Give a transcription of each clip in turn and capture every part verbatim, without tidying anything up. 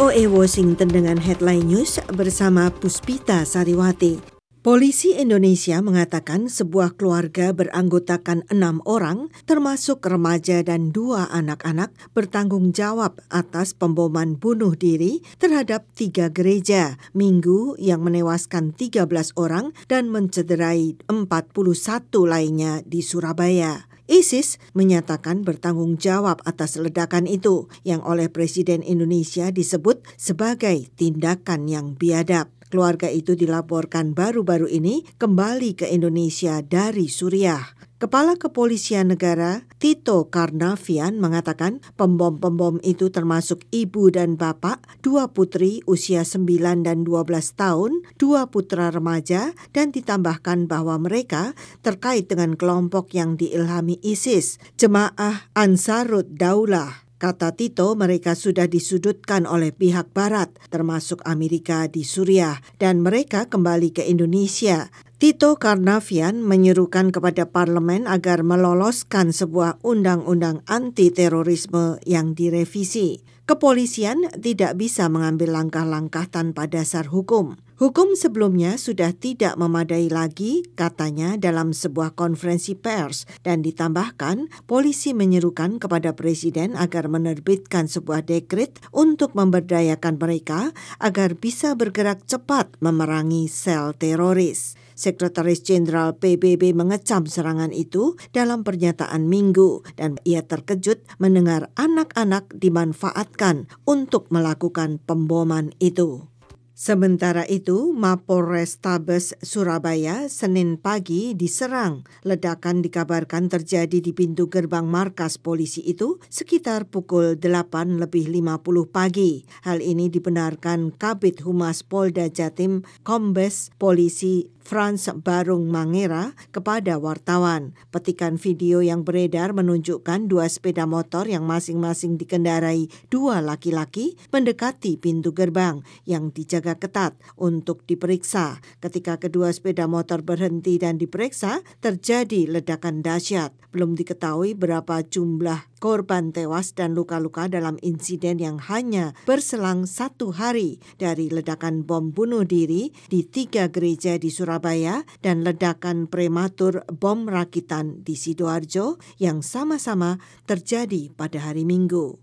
V O A Washington dengan Headline News bersama Puspita Sariwati. Polisi Indonesia mengatakan sebuah keluarga beranggotakan enam orang, termasuk remaja dan dua anak-anak, bertanggung jawab atas pemboman bunuh diri terhadap tiga gereja Minggu yang menewaskan tiga belas orang dan mencederai empat puluh satu lainnya di Surabaya. ISIS menyatakan bertanggung jawab atas ledakan itu yang oleh Presiden Indonesia disebut sebagai tindakan yang biadab. Keluarga itu dilaporkan baru-baru ini kembali ke Indonesia dari Suriah. Kepala Kepolisian Negara Tito Karnavian mengatakan pembom-pembom itu termasuk ibu dan bapak, dua putri usia sembilan dan dua belas tahun, dua putra remaja, dan ditambahkan bahwa mereka terkait dengan kelompok yang diilhami ISIS, Jemaah Ansarud Daulah. Kata Tito, mereka sudah disudutkan oleh pihak barat, termasuk Amerika di Suriah, dan mereka kembali ke Indonesia. Tito Karnavian menyerukan kepada parlemen agar meloloskan sebuah undang-undang anti-terorisme yang direvisi. Kepolisian tidak bisa mengambil langkah-langkah tanpa dasar hukum. Hukum sebelumnya sudah tidak memadai lagi, katanya dalam sebuah konferensi pers, dan ditambahkan polisi menyerukan kepada presiden agar menerbitkan sebuah dekret untuk memberdayakan mereka agar bisa bergerak cepat memerangi sel teroris. Sekretaris Jenderal P B B mengecam serangan itu dalam pernyataan Minggu dan ia terkejut mendengar anak-anak dimanfaatkan untuk melakukan pemboman itu. Sementara itu, Mapolrestabes Surabaya Senin pagi diserang. Ledakan dikabarkan terjadi di pintu gerbang markas polisi itu sekitar pukul delapan lebih lima puluh pagi. Hal ini dibenarkan Kabid Humas Polda Jatim Kombes Polisi Frans Barung Mangera kepada wartawan. Petikan video yang beredar menunjukkan dua sepeda motor yang masing-masing dikendarai dua laki-laki mendekati pintu gerbang yang dijaga ketat untuk diperiksa. Ketika kedua sepeda motor berhenti dan diperiksa, terjadi ledakan dahsyat. Belum diketahui berapa jumlah korban tewas dan luka-luka dalam insiden yang hanya berselang satu hari dari ledakan bom bunuh diri di tiga gereja di Surabaya dan ledakan prematur bom rakitan di Sidoarjo yang sama-sama terjadi pada hari Minggu.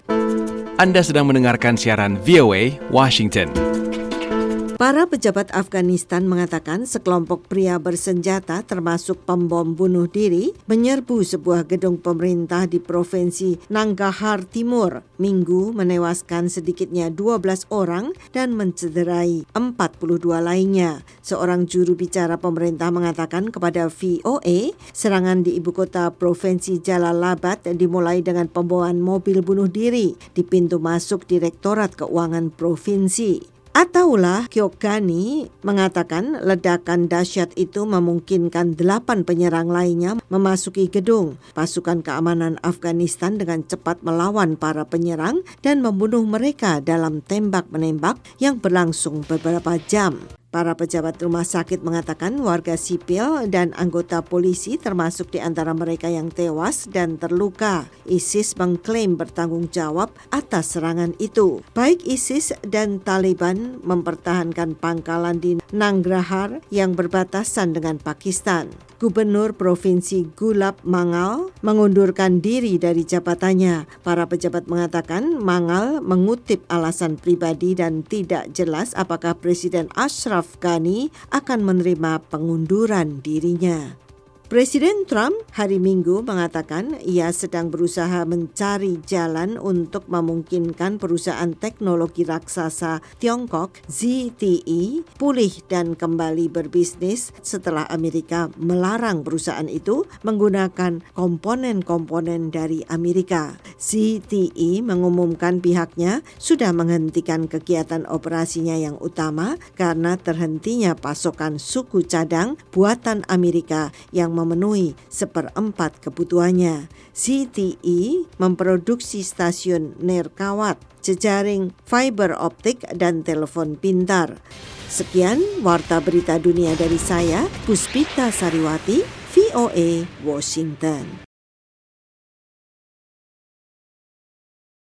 Anda sedang mendengarkan siaran V O A Washington. Para pejabat Afghanistan mengatakan sekelompok pria bersenjata termasuk pembom bunuh diri menyerbu sebuah gedung pemerintah di Provinsi Nangarhar Timur Minggu, menewaskan sedikitnya dua belas orang dan mencederai empat puluh dua lainnya. Seorang juru bicara pemerintah mengatakan kepada V O A, serangan di ibu kota Provinsi Jalalabad dimulai dengan pembawaan mobil bunuh diri di pintu masuk Direktorat Keuangan Provinsi. Ataullah Kyokhani mengatakan ledakan dahsyat itu memungkinkan delapan penyerang lainnya memasuki gedung. Pasukan keamanan Afghanistan dengan cepat melawan para penyerang dan membunuh mereka dalam tembak-menembak yang berlangsung beberapa jam. Para pejabat rumah sakit mengatakan warga sipil dan anggota polisi termasuk di antara mereka yang tewas dan terluka. ISIS mengklaim bertanggung jawab atas serangan itu. Baik ISIS dan Taliban mempertahankan pangkalan di Nangarhar yang berbatasan dengan Pakistan. Gubernur Provinsi Gulab Mangal mengundurkan diri dari jabatannya. Para pejabat mengatakan Mangal mengutip alasan pribadi dan tidak jelas apakah Presiden Ashraf Ghani akan menerima pengunduran dirinya. Presiden Trump hari Minggu mengatakan ia sedang berusaha mencari jalan untuk memungkinkan perusahaan teknologi raksasa Tiongkok Z T E pulih dan kembali berbisnis setelah Amerika melarang perusahaan itu menggunakan komponen-komponen dari Amerika. Z T E mengumumkan pihaknya sudah menghentikan kegiatan operasinya yang utama karena terhentinya pasokan suku cadang buatan Amerika yang memenuhi seperempat kebutuhannya. Z T E memproduksi stasiun nirkawat, jejaring fiber optik, dan telepon pintar. Sekian warta berita dunia dari saya, Puspita Sariwati, V O A Washington.